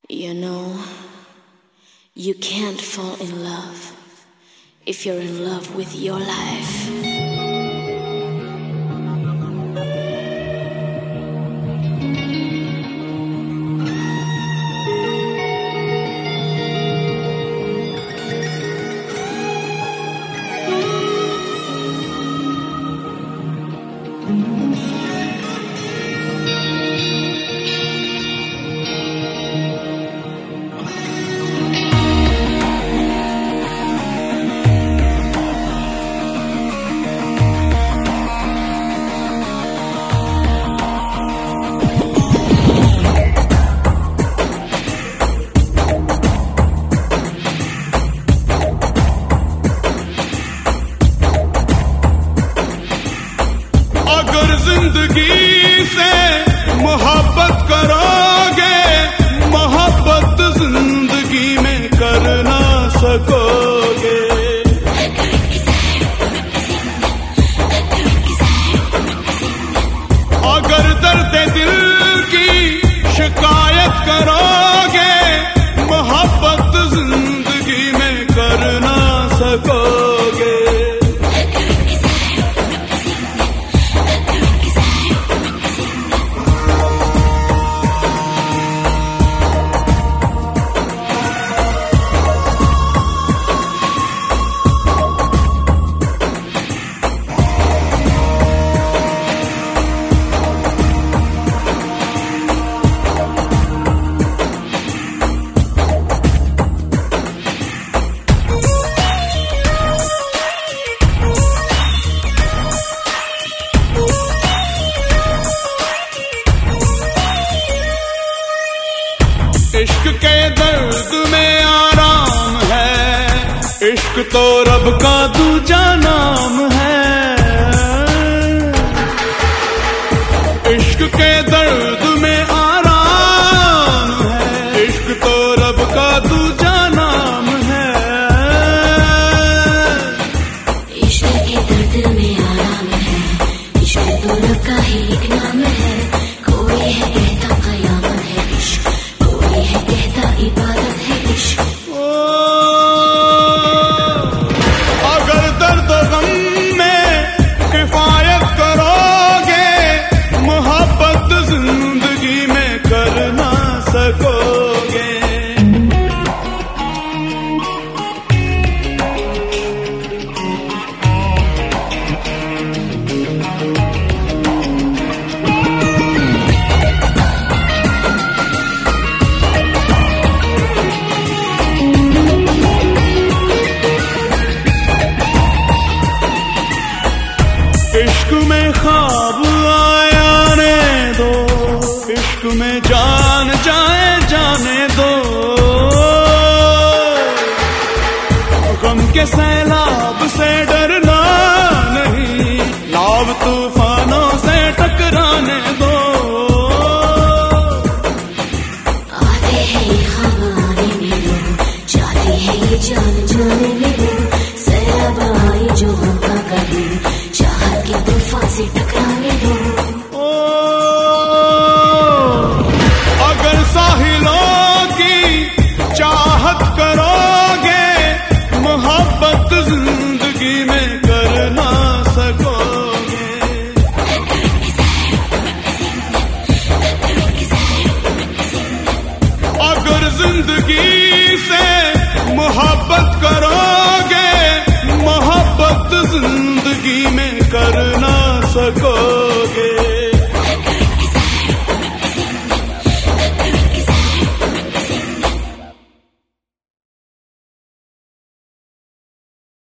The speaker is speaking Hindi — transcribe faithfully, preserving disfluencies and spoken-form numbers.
You know, you can't fall in love if you're in love with your life. जिंदगी से मोहब्बत करोगे, मोहब्बत जिंदगी में कर ना सकोगे। अगर दर्द दिल की शिकायत करोगे, मोहब्बत जिंदगी में कर ना सकोगे। इश्क के दर्द में आराम है, इश्क तो रब का दूजा नाम है। इश्क के दर्द में आराम है, इश्क तो रब का दूजा नाम है। इश्क के दर्द में आराम है, इश्क तो रब का ही एक नाम है। कोई है कहता कयामत है इश्क, कोई है कहता इबादत है इश्क। अगर दर्द गम में किफायत करोगे, मोहब्बत जिंदगी में कर ना सकोगे। इश्क में ख्वाब आया ने दो, इश्क में जान जाए जाने दो। गम के सैलाब से डरना नहीं, लाव तूफानों से टकराने दो। आते हैं ये ख्वाब आने में दो, जाती है ये जान जाने में दो। सैलाब आई जो होगा कभी, चाहत के तूफान से टकराने दो। ओ, अगर साहिलों की चाहत करोगे, मोहब्बत जिंदगी में कर ना सकोगे। अगर जिंदगी से मोहब्बत करोगे, मोहब्बत जिंदगी में कर ना सको।